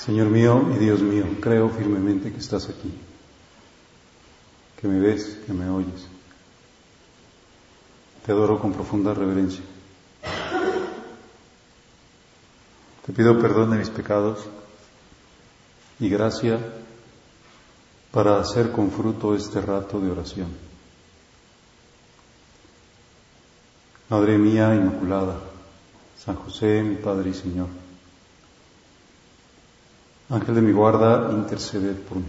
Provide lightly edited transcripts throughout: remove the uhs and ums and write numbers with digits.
Señor mío y Dios mío, creo firmemente que estás aquí, que me ves, que me oyes. Te adoro con profunda reverencia. Te pido perdón de mis pecados y gracia para hacer con fruto este rato de oración. Madre mía Inmaculada, San José, mi Padre y Señor, Ángel de mi guarda, interceded por mí.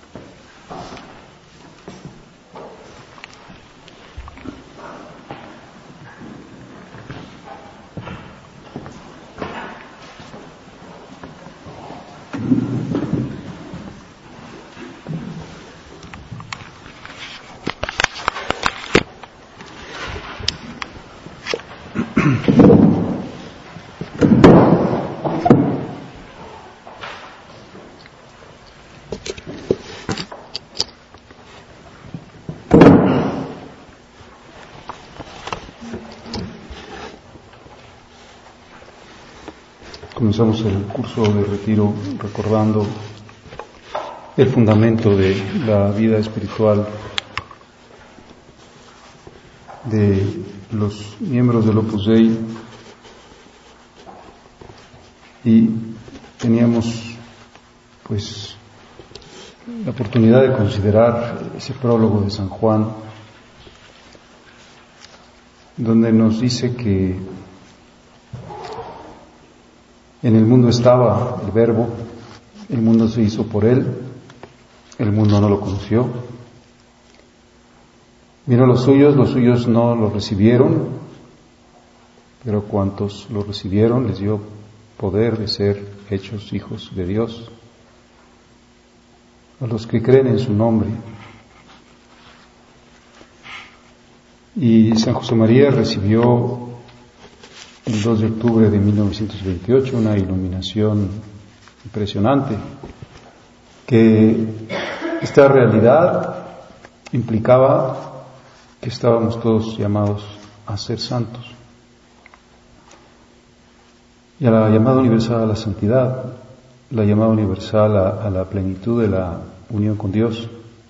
Comenzamos el curso de retiro recordando el fundamento de la vida espiritual de los miembros del Opus Dei, y teníamos pues la oportunidad de considerar ese prólogo de San Juan, donde nos dice que en el mundo estaba el Verbo, el mundo se hizo por él, el mundo no lo conoció. Vino a los suyos no lo recibieron, pero cuantos lo recibieron les dio poder de ser hechos hijos de Dios, a los que creen en su nombre. Y San José María recibió el 2 de octubre de 1928 una iluminación impresionante, que esta realidad implicaba que estábamos todos llamados a ser santos, y a la llamada universal a la santidad, la llamada universal a la plenitud de la unión con Dios,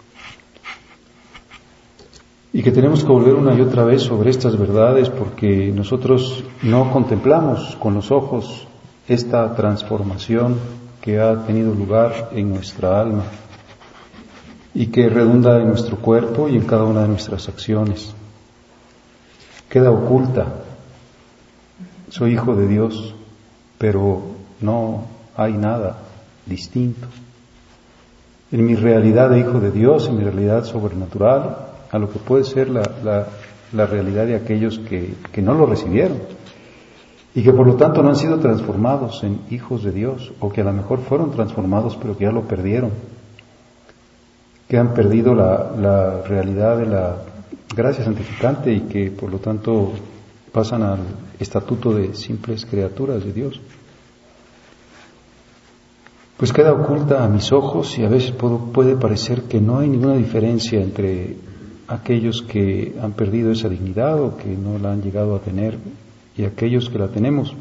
y que tenemos que volver una y otra vez sobre estas verdades, porque nosotros no contemplamos con los ojos esta transformación que ha tenido lugar en nuestra alma y que redunda en nuestro cuerpo y en cada una de nuestras acciones. Queda oculta. Soy hijo de Dios, pero no hay nada distinto en mi realidad de hijo de Dios, en mi realidad sobrenatural, a lo que puede ser la realidad de aquellos que no lo recibieron y que por lo tanto no han sido transformados en hijos de Dios, o que a lo mejor fueron transformados pero que ya lo perdieron, que han perdido la realidad de la gracia santificante y que por lo tanto pasan al estatuto de simples criaturas de Dios. Pues queda oculta a mis ojos, y a veces puede parecer que no hay ninguna diferencia entre aquellos que han perdido esa dignidad o que no la han llegado a tener y aquellos que la tenemos,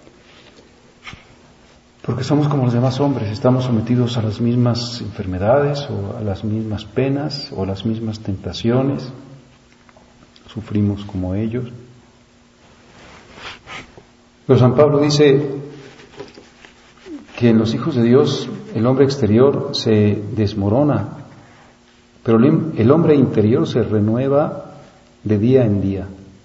porque somos como los demás hombres, estamos sometidos a las mismas enfermedades o a las mismas penas o a las mismas tentaciones, sufrimos como ellos. Pero San Pablo dice que en los hijos de Dios el hombre exterior se desmorona, pero el hombre interior se renueva de día en día.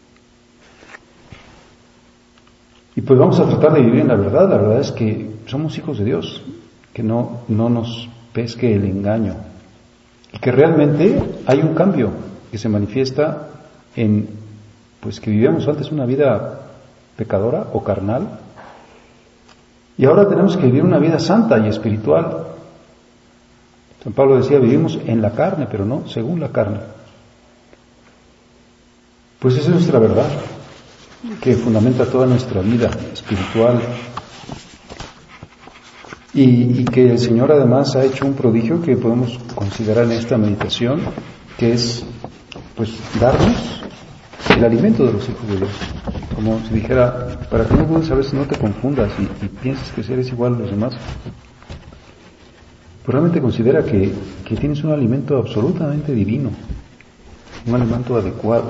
Y pues vamos a tratar de vivir en la verdad. La verdad es que somos hijos de Dios, que no nos pesque el engaño, y que realmente hay un cambio que se manifiesta en pues que vivíamos antes una vida pecadora o carnal, y ahora tenemos que vivir una vida santa y espiritual. San Pablo decía, vivimos en la carne, pero no según la carne. Pues esa es nuestra verdad, que fundamenta toda nuestra vida espiritual, y que el Señor además ha hecho un prodigio que podemos considerar en esta meditación, que es pues darnos el alimento de los hijos de Dios. Como si dijera, para que no puedas, a veces no te confundas y pienses que eres igual a los demás. Pues realmente considera que tienes un alimento absolutamente divino, un alimento adecuado.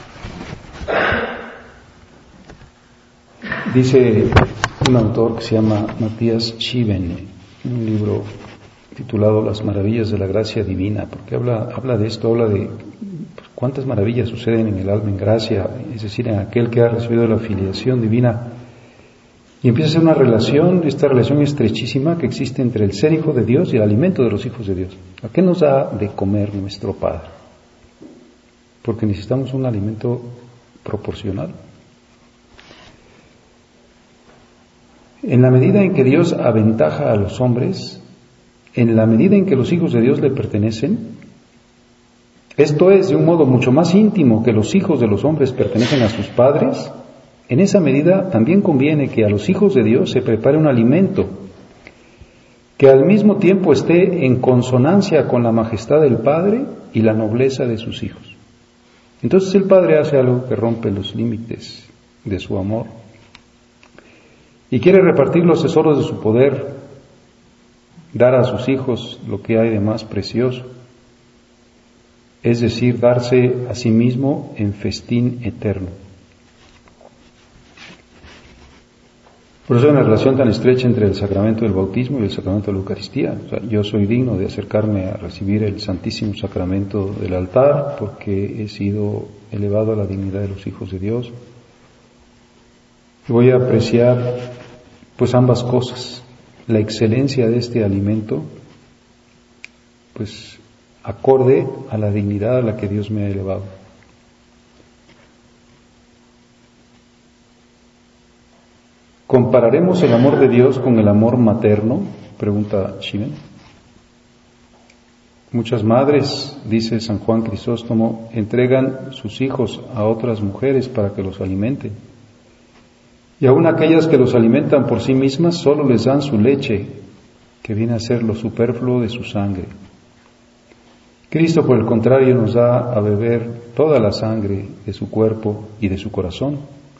Dice un autor que se llama Matías Schivene, en un libro titulado Las maravillas de la gracia divina, porque habla de esto, habla de cuántas maravillas suceden en el alma en gracia, es decir, en aquel que ha recibido la filiación divina, y empieza a ser una relación, esta relación estrechísima que existe entre el ser hijo de Dios y el alimento de los hijos de Dios. ¿A qué nos da de comer nuestro Padre? Porque necesitamos un alimento proporcional. En la medida en que Dios aventaja a los hombres, en la medida en que los hijos de Dios le pertenecen, esto es, de un modo mucho más íntimo que los hijos de los hombres pertenecen a sus padres, en esa medida también conviene que a los hijos de Dios se prepare un alimento que al mismo tiempo esté en consonancia con la majestad del Padre y la nobleza de sus hijos. Entonces el Padre hace algo que rompe los límites de su amor y quiere repartir los tesoros de su poder, dar a sus hijos lo que hay de más precioso, es decir, darse a sí mismo en festín eterno. Por eso hay una relación tan estrecha entre el sacramento del bautismo y el sacramento de la Eucaristía. O sea, yo soy digno de acercarme a recibir el Santísimo Sacramento del altar porque he sido elevado a la dignidad de los hijos de Dios. Y voy a apreciar pues ambas cosas, la excelencia de este alimento, pues acorde a la dignidad a la que Dios me ha elevado. ¿Compararemos el amor de Dios con el amor materno? Pregunta Shiven. Muchas madres, dice San Juan Crisóstomo, entregan sus hijos a otras mujeres para que los alimenten. Y aun aquellas que los alimentan por sí mismas solo les dan su leche, que viene a ser lo superfluo de su sangre. Cristo, por el contrario, nos da a beber toda la sangre de su cuerpo y de su corazón.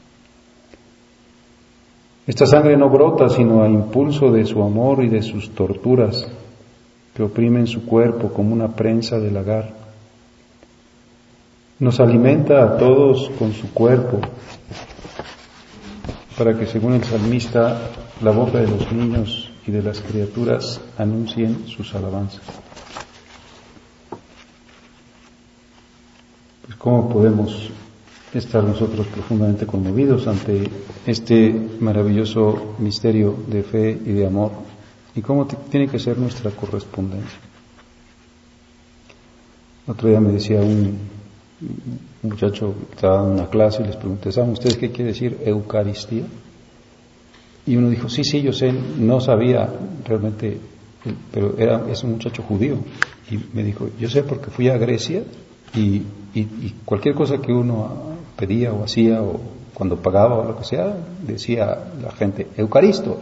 Esta sangre no brota sino a impulso de su amor y de sus torturas que oprimen su cuerpo como una prensa de lagar. Nos alimenta a todos con su cuerpo para que, según el salmista, la boca de los niños y de las criaturas anuncien sus alabanzas. Pues ¿cómo podemos estar nosotros profundamente conmovidos ante este maravilloso misterio de fe y de amor? ¿Y cómo tiene que ser nuestra correspondencia? Otro día me decía un muchacho que estaba en una clase y les pregunté, ¿saben ustedes qué quiere decir Eucaristía? Y uno dijo, sí, yo sé, no sabía realmente, pero es un muchacho judío. Y me dijo, yo sé porque fui a Grecia y cualquier cosa que uno pedía o hacía o cuando pagaba o lo que sea, decía la gente, Eucaristo.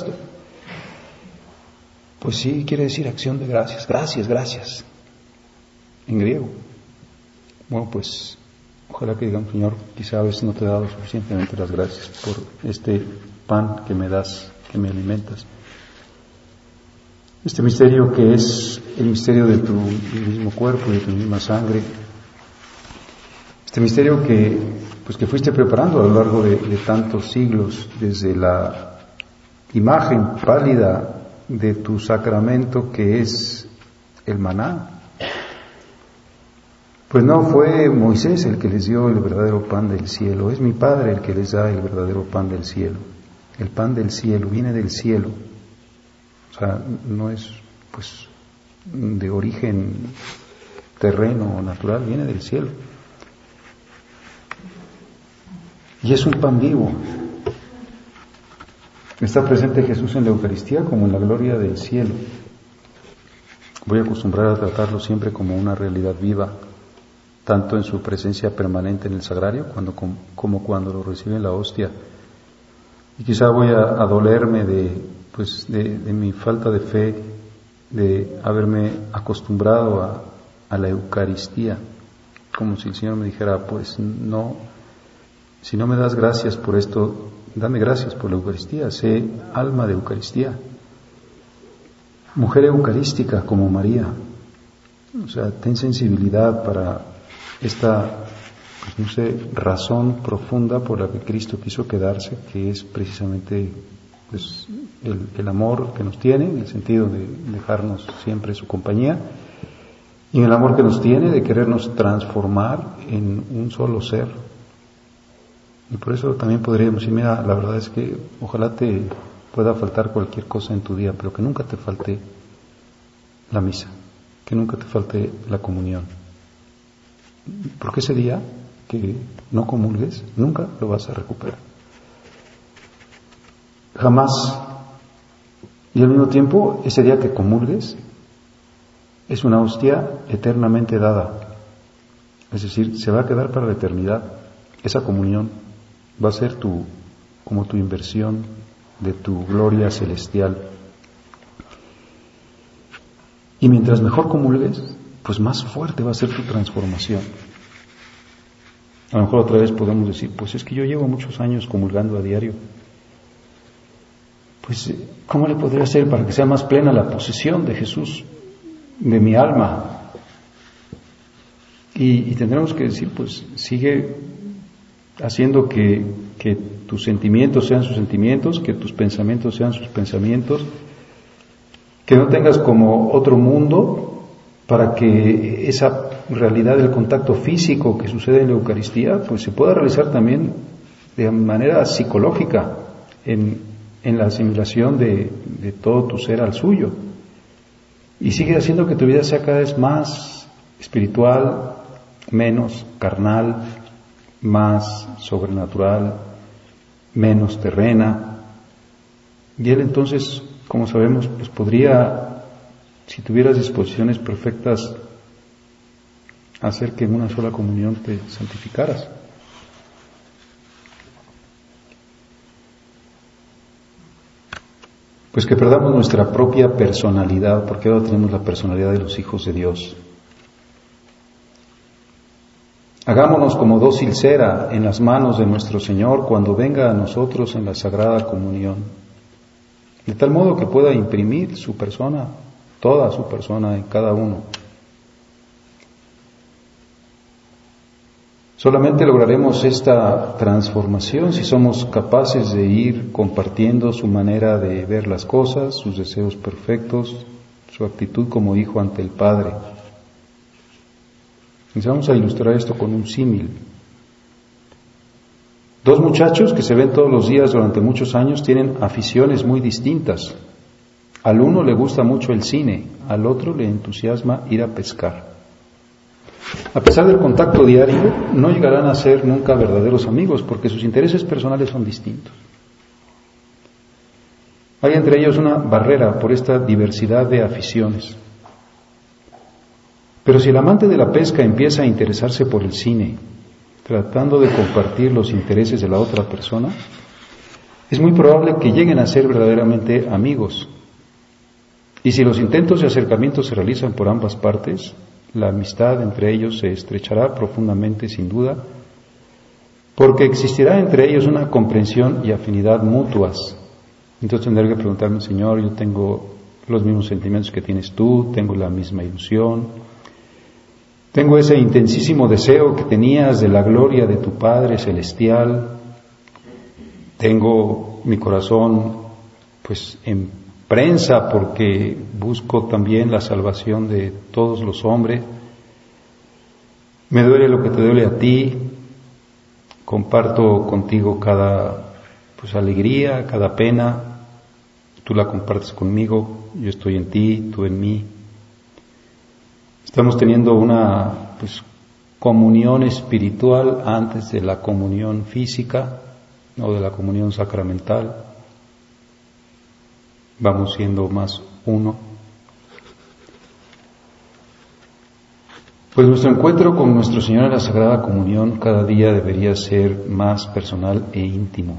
Pues sí, quiere decir acción de gracias, gracias, en griego. Bueno, pues ojalá que digan, Señor, quizá a veces no te he dado suficientemente las gracias por este pan que me das, que me alimentas. Este misterio que es el misterio de tu mismo cuerpo y de tu misma sangre. Este misterio que fuiste preparando a lo largo de tantos siglos, desde la imagen pálida de tu sacramento que es el maná. Pues no fue Moisés el que les dio el verdadero pan del cielo, es mi Padre el que les da el verdadero pan del cielo. El pan del cielo viene del cielo, o sea, no es pues de origen terreno o natural, viene del cielo. Y es un pan vivo. Está presente Jesús en la Eucaristía como en la gloria del cielo. Voy a acostumbrar a tratarlo siempre como una realidad viva, tanto en su presencia permanente en el sagrario como cuando lo recibe en la hostia. Y quizá voy a dolerme de mi falta de fe, de haberme acostumbrado a la Eucaristía, como si el Señor me dijera, pues no, si no me das gracias por esto, dame gracias por la Eucaristía, sé alma de Eucaristía. mujer eucarística como María. O sea, ten sensibilidad para esta, pues no sé, razón profunda por la que Cristo quiso quedarse, que es precisamente pues, el amor que nos tiene, en el sentido de dejarnos siempre su compañía, y en el amor que nos tiene de querernos transformar en un solo ser. Y por eso también podríamos decir, mira, la verdad es que ojalá te pueda faltar cualquier cosa en tu día, pero que nunca te falte la misa, que nunca te falte la comunión. Porque ese día que no comulgues, nunca lo vas a recuperar. Jamás. Y al mismo tiempo, ese día que comulgues, es una hostia eternamente dada. Es decir, se va a quedar para la eternidad. Esa comunión va a ser como tu inversión de tu gloria celestial. Y mientras mejor comulgues, pues más fuerte va a ser tu transformación. A lo mejor otra vez podemos decir, pues es que yo llevo muchos años comulgando a diario. Pues, ¿cómo le podría hacer para que sea más plena la posesión de Jesús de mi alma? Y tendremos que decir, pues sigue haciendo que tus sentimientos sean sus sentimientos, que tus pensamientos sean sus pensamientos, que no tengas como otro mundo, para que esa realidad del contacto físico que sucede en la Eucaristía, pues se pueda realizar también de manera psicológica en la asimilación de todo tu ser al suyo. Y sigue haciendo que tu vida sea cada vez más espiritual, menos carnal, más sobrenatural, menos terrena. Y él entonces, como sabemos, pues podría, si tuvieras disposiciones perfectas, hacer que en una sola comunión te santificaras. Pues que perdamos nuestra propia personalidad, porque ahora tenemos la personalidad de los hijos de Dios. Hagámonos como dócil cera en las manos de nuestro Señor cuando venga a nosotros en la Sagrada Comunión, de tal modo que pueda imprimir su persona, toda su persona en cada uno. Solamente lograremos esta transformación si somos capaces de ir compartiendo su manera de ver las cosas, sus deseos perfectos, su actitud como hijo ante el Padre. Vamos a ilustrar esto con un símil. Dos muchachos que se ven todos los días durante muchos años tienen aficiones muy distintas. Al uno le gusta mucho el cine, al otro le entusiasma ir a pescar. A pesar del contacto diario, no llegarán a ser nunca verdaderos amigos porque sus intereses personales son distintos. Hay entre ellos una barrera por esta diversidad de aficiones. Pero si el amante de la pesca empieza a interesarse por el cine, tratando de compartir los intereses de la otra persona, es muy probable que lleguen a ser verdaderamente amigos. Y si los intentos de acercamiento se realizan por ambas partes, la amistad entre ellos se estrechará profundamente, sin duda, porque existirá entre ellos una comprensión y afinidad mutuas. Entonces tendré que preguntarme, Señor, yo tengo los mismos sentimientos que tienes tú, tengo la misma ilusión, tengo ese intensísimo deseo que tenías de la gloria de tu Padre Celestial, tengo mi corazón pues en prensa porque busco también la salvación de todos los hombres, me duele lo que te duele a ti, comparto contigo cada alegría, cada pena, tú la compartes conmigo, yo estoy en ti, tú en mí. Estamos teniendo una comunión espiritual antes de la comunión física o de la comunión sacramental. Vamos siendo más uno. Pues nuestro encuentro con nuestro Señor en la Sagrada Comunión cada día debería ser más personal e íntimo.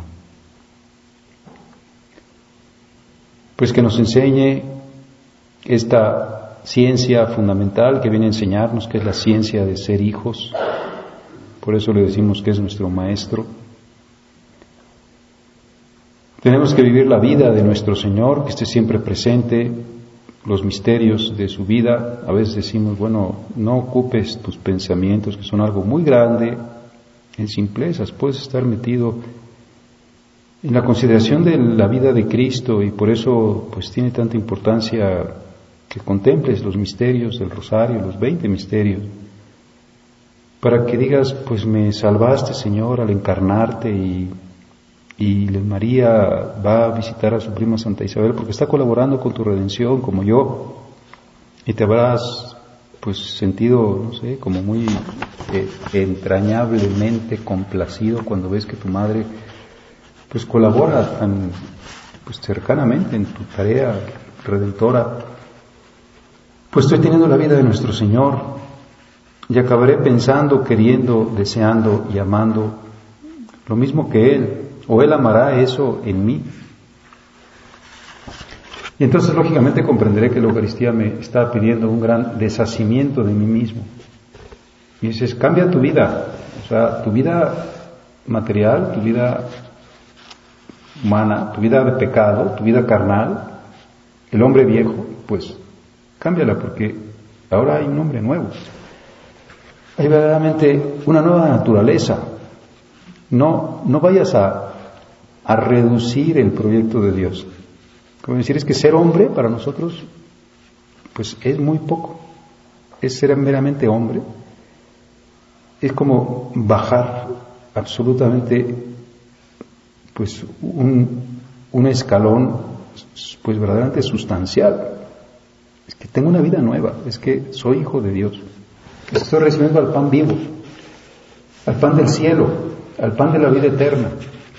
Pues que nos enseñe esta ciencia fundamental que viene a enseñarnos, que es la ciencia de ser hijos. Por eso le decimos que es nuestro maestro. Tenemos que vivir la vida de nuestro Señor, que esté siempre presente, los misterios de su vida. A veces decimos, bueno, no ocupes tus pensamientos, que son algo muy grande, en simplezas. Puedes estar metido en la consideración de la vida de Cristo, y por eso pues tiene tanta importancia que contemples los misterios del rosario, los 20 misterios, para que digas, pues me salvaste, Señor, al encarnarte, y María va a visitar a su prima Santa Isabel porque está colaborando con tu redención, como yo, y te habrás pues sentido, no sé, como muy entrañablemente complacido cuando ves que tu madre pues colabora tan pues cercanamente en tu tarea redentora. Pues estoy teniendo la vida de nuestro Señor, y acabaré pensando, queriendo, deseando y amando lo mismo que Él, o Él amará eso en mí. Y entonces lógicamente comprenderé que la Eucaristía me está pidiendo un gran deshacimiento de mí mismo. Y dices, cambia tu vida, o sea, tu vida material, tu vida humana, tu vida de pecado, tu vida carnal, el hombre viejo, pues cámbiala, porque ahora hay un hombre nuevo. Hay verdaderamente una nueva naturaleza. No vayas a reducir el proyecto de Dios. Como decir, es que ser hombre para nosotros pues es muy poco. Es ser meramente hombre. Es como bajar absolutamente pues un escalón pues verdaderamente sustancial. Es que tengo una vida nueva, es que soy hijo de Dios. Estoy recibiendo al pan vivo, al pan del cielo, al pan de la vida eterna.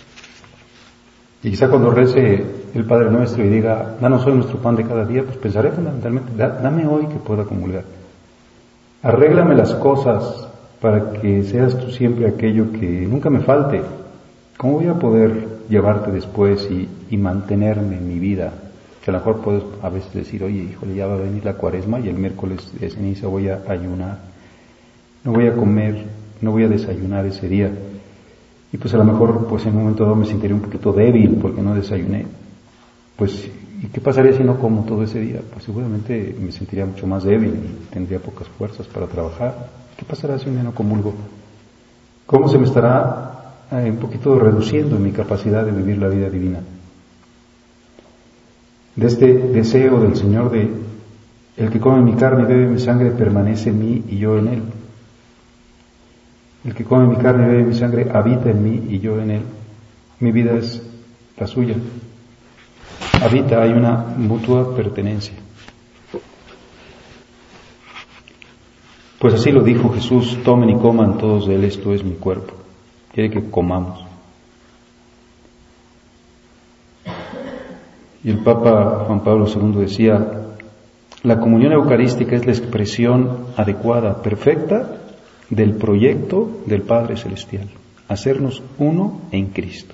Y quizá cuando rece el Padre Nuestro y diga, danos hoy nuestro pan de cada día, pues pensaré fundamentalmente, dame hoy que pueda comulgar. Arréglame las cosas para que seas tú siempre aquello que nunca me falte. ¿Cómo voy a poder llevarte después y mantenerme en mi vida? Que a lo mejor puedes a veces decir, oye, híjole, ya va a venir la Cuaresma y el miércoles de ceniza voy a ayunar. No voy a comer, no voy a desayunar ese día. Y pues a lo mejor pues en un momento dado me sentiré un poquito débil porque no desayuné. Pues, ¿y qué pasaría si no como todo ese día? Pues seguramente me sentiría mucho más débil y tendría pocas fuerzas para trabajar. ¿Qué pasará si un día no comulgo? ¿Cómo se me estará un poquito reduciendo mi capacidad de vivir la vida divina? De este deseo del Señor de el que come mi carne y bebe mi sangre permanece en mí y yo en él. El que come mi carne y bebe mi sangre habita en mí y yo en él. Mi vida es la suya. Habita, hay una mutua pertenencia. Pues así lo dijo Jesús, tomen y coman todos de él, esto es mi cuerpo. Quiere que comamos. Y el Papa Juan Pablo II decía, la comunión eucarística es la expresión adecuada, perfecta, del proyecto del Padre Celestial, hacernos uno en Cristo.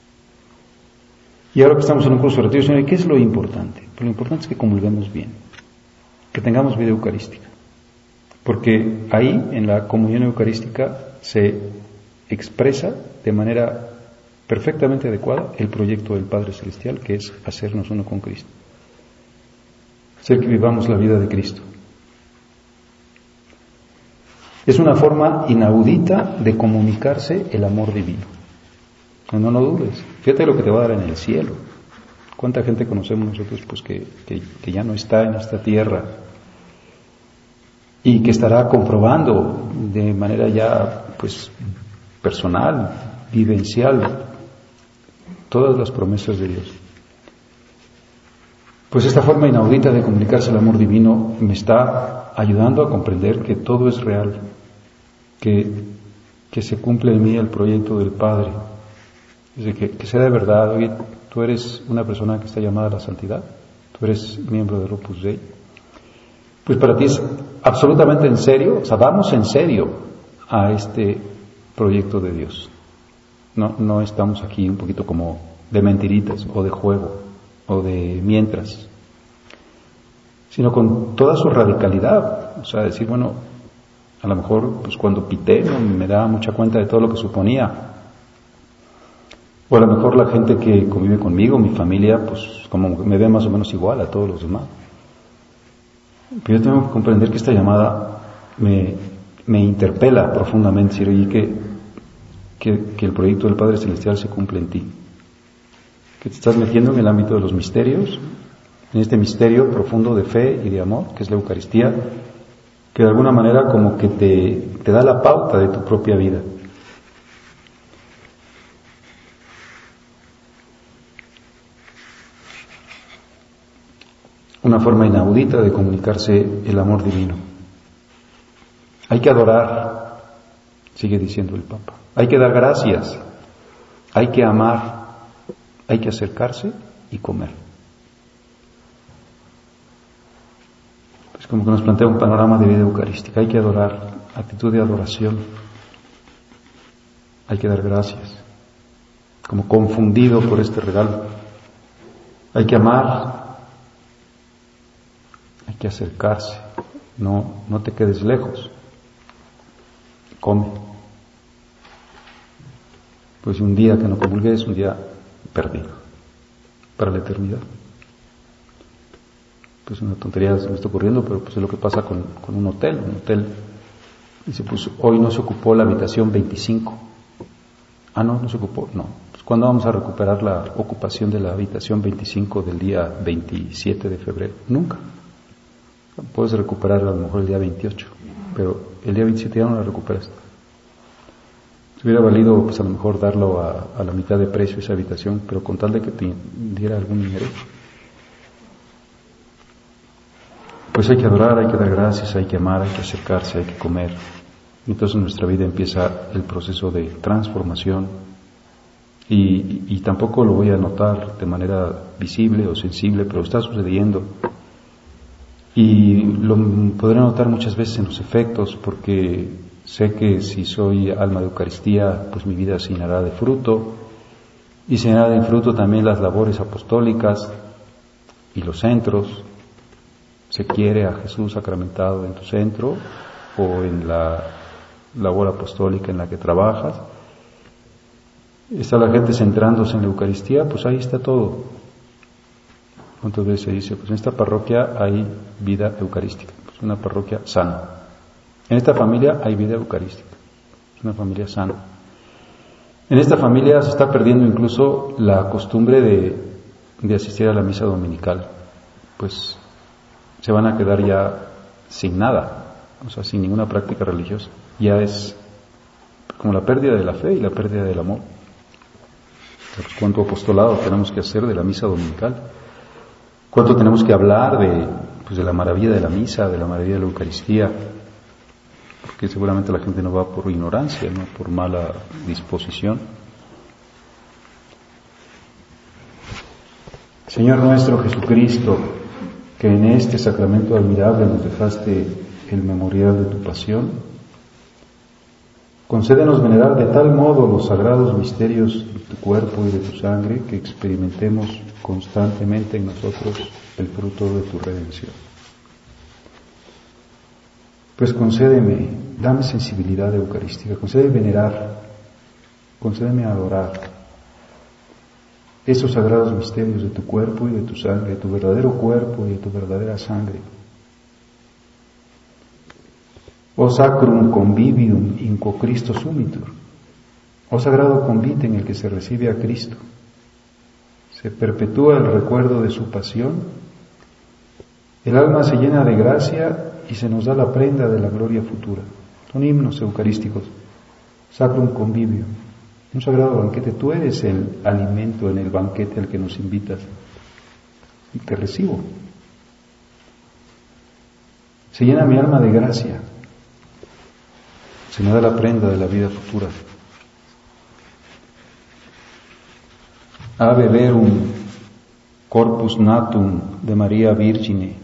Y ahora que estamos en un curso de retiro, Señor, ¿qué es lo importante? Pues lo importante es que comulguemos bien, que tengamos vida eucarística, porque ahí, en la comunión eucarística, se expresa de manera perfectamente adecuada el proyecto del Padre Celestial, que es hacernos uno con Cristo, hacer que vivamos la vida de Cristo. Es una forma inaudita de comunicarse el amor divino. No lo dudes. Fíjate lo que te va a dar en el cielo. ¿Cuánta gente conocemos nosotros pues que ya no está en esta tierra y que estará comprobando de manera ya pues personal, vivencial, todas las promesas de Dios? Pues esta forma inaudita de comunicarse el amor divino me está ayudando a comprender que todo es real, que se cumple en mí el proyecto del Padre, que sea de verdad. Oye, tú eres una persona que está llamada a la santidad, tú eres miembro del Opus Dei, pues para ti es absolutamente en serio, o sea, vamos en serio a este proyecto de Dios. No estamos aquí un poquito como de mentiritas o de juego o de mientras, sino con toda su radicalidad. O sea, decir, bueno, a lo mejor pues cuando pité no me daba mucha cuenta de todo lo que suponía, o a lo mejor la gente que convive conmigo, mi familia, pues como me ve más o menos igual a todos los demás. Pero yo tengo que comprender que esta llamada me interpela profundamente, decir, oye, que el proyecto del Padre Celestial se cumple en ti. Que te estás metiendo en el ámbito de los misterios, en este misterio profundo de fe y de amor, que es la Eucaristía, que de alguna manera como que te da la pauta de tu propia vida. Una forma inaudita de comunicarse el amor divino. Hay que adorar, sigue diciendo el Papa. Hay que dar gracias, hay que amar, hay que acercarse y comer. Es como que nos plantea un panorama de vida eucarística. Hay que adorar, actitud de adoración. Hay que dar gracias, como confundido por este regalo. Hay que amar, hay que acercarse, no te quedes lejos. Come. Pues un día que no comulgues es un día perdido para la eternidad. Pues una tontería se me está ocurriendo, pero pues es lo que pasa con un hotel. Un hotel dice, pues hoy no se ocupó la habitación 25. No se ocupó. No. Pues ¿cuándo vamos a recuperar la ocupación de la habitación 25 del día 27 de febrero? Nunca. Puedes recuperar a lo mejor el día 28, pero el día 27 ya no la recuperas. Si hubiera valido, pues a lo mejor darlo a la mitad de precio esa habitación, pero con tal de que te diera algún dinero. Pues hay que adorar, hay que dar gracias, hay que amar, hay que acercarse, hay que comer. Y entonces en nuestra vida empieza el proceso de transformación y tampoco lo voy a notar de manera visible o sensible, pero está sucediendo. Y lo podré notar muchas veces en los efectos, porque sé que si soy alma de Eucaristía, pues mi vida se llenará de fruto, y se llenará de fruto también las labores apostólicas y los centros. Se quiere a Jesús sacramentado en tu centro o en la labor apostólica en la que trabajas. Está la gente centrándose en la Eucaristía, pues ahí está todo. ¿Cuántas veces se dice? Pues en esta parroquia hay vida eucarística, es una parroquia sana. En esta familia hay vida eucarística, es una familia sana. En esta familia se está perdiendo incluso la costumbre de asistir a la misa dominical, pues se van a quedar ya sin nada, o sea, sin ninguna práctica religiosa. Ya es como la pérdida de la fe y la pérdida del amor. Pues, ¿cuánto apostolado tenemos que hacer de la misa dominical? ¿Cuánto tenemos que hablar de la maravilla de la misa, de la maravilla de la Eucaristía? Porque seguramente la gente no va por ignorancia, no por mala disposición. Señor nuestro Jesucristo, que en este sacramento admirable nos dejaste el memorial de tu pasión, concédenos venerar de tal modo los sagrados misterios de tu cuerpo y de tu sangre que experimentemos constantemente en nosotros el fruto de tu redención. Pues concédeme, dame sensibilidad eucarística, concédeme venerar, concédeme adorar esos sagrados misterios de tu cuerpo y de tu sangre, de tu verdadero cuerpo y de tu verdadera sangre. O sacrum convivium in quo Christo sumitur, o sagrado convite en el que se recibe a Cristo. Se perpetúa el recuerdo de su pasión, el alma se llena de gracia y se nos da la prenda de la gloria futura. Son himnos eucarísticos. Sacrum convivium, un sagrado banquete. Tú eres el alimento en el banquete al que nos invitas y te recibo. Se llena mi alma de gracia, se me da la prenda de la vida futura. Ave verum corpus natum de María Virgine,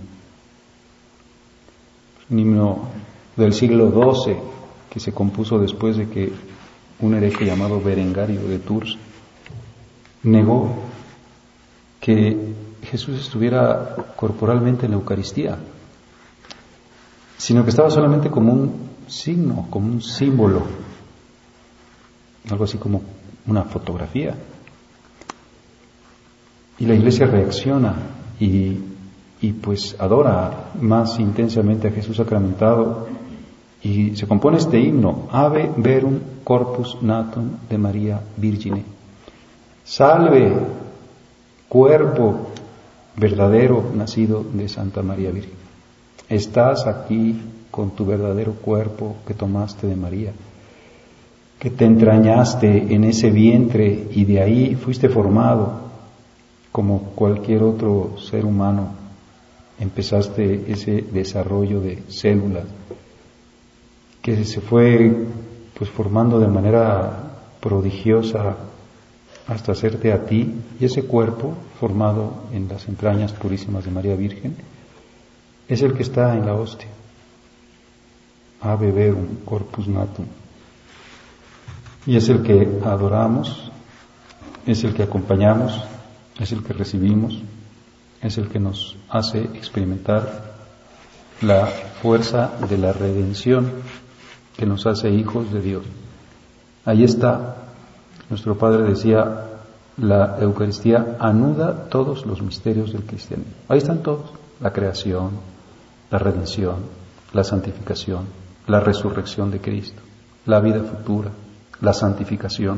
un himno del siglo XII que se compuso después de que un hereje llamado Berengario de Tours negó que Jesús estuviera corporalmente en la Eucaristía, sino que estaba solamente como un signo, como un símbolo, algo así como una fotografía. Y la Iglesia reacciona y y pues adora más intensamente a Jesús sacramentado, y se compone este himno: Ave Verum Corpus Natum de Maria Virgine. Salve, cuerpo verdadero nacido de Santa María Virgen. Estás aquí con tu verdadero cuerpo que tomaste de María, que te entrañaste en ese vientre y de ahí fuiste formado como cualquier otro ser humano. Empezaste ese desarrollo de célula que se fue pues formando de manera prodigiosa hasta hacerte a ti, y ese cuerpo formado en las entrañas purísimas de María Virgen es el que está en la hostia. Ave Verum Corpus Natum. Y es el que adoramos, es el que acompañamos, es el que recibimos, es el que nos hace experimentar la fuerza de la redención que nos hace hijos de Dios. Ahí está. Nuestro Padre decía: la Eucaristía anuda todos los misterios del cristianismo. Ahí están todos: la creación, la redención, la santificación, la resurrección de Cristo, la vida futura, la santificación,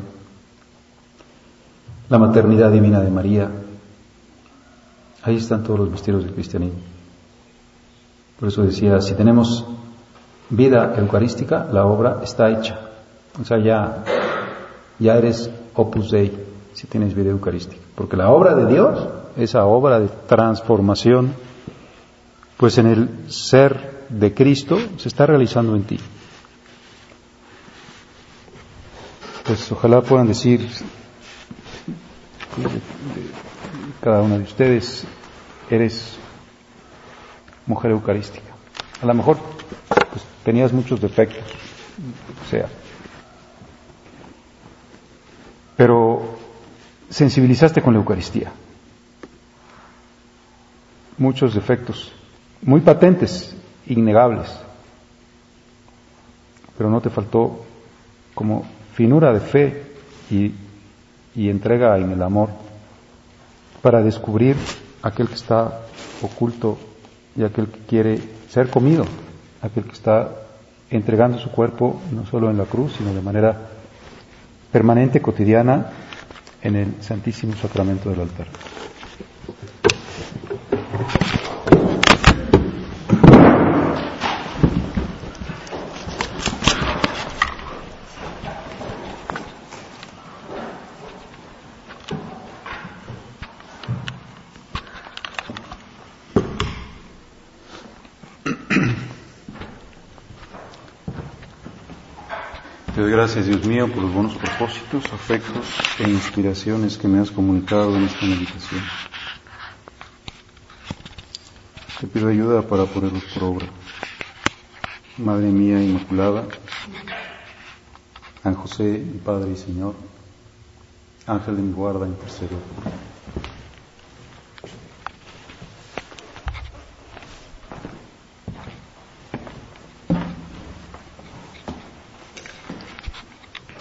la maternidad divina de María. Ahí están todos los misterios del cristianismo. Por eso decía: si tenemos vida eucarística, la obra está hecha. O sea, ya eres Opus Dei si tienes vida eucarística, porque la obra de Dios, esa obra de transformación, pues en el ser de Cristo se está realizando en ti. Pues ojalá puedan decir cada uno de ustedes: eres mujer eucarística. A lo mejor pues, tenías muchos defectos, o sea, pero sensibilizaste con la Eucaristía. Muchos defectos, muy patentes, innegables, pero no te faltó como finura de fe y entrega en el amor para descubrir aquel que está oculto y aquel que quiere ser comido, aquel que está entregando su cuerpo no solo en la cruz, sino de manera permanente, cotidiana, en el Santísimo Sacramento del altar. Te doy gracias, Dios mío, por los buenos propósitos, afectos e inspiraciones que me has comunicado en esta meditación. Te pido ayuda para ponerlos por obra. Madre mía Inmaculada, San José, mi Padre y Señor, Ángel de mi guarda, intercede por mí.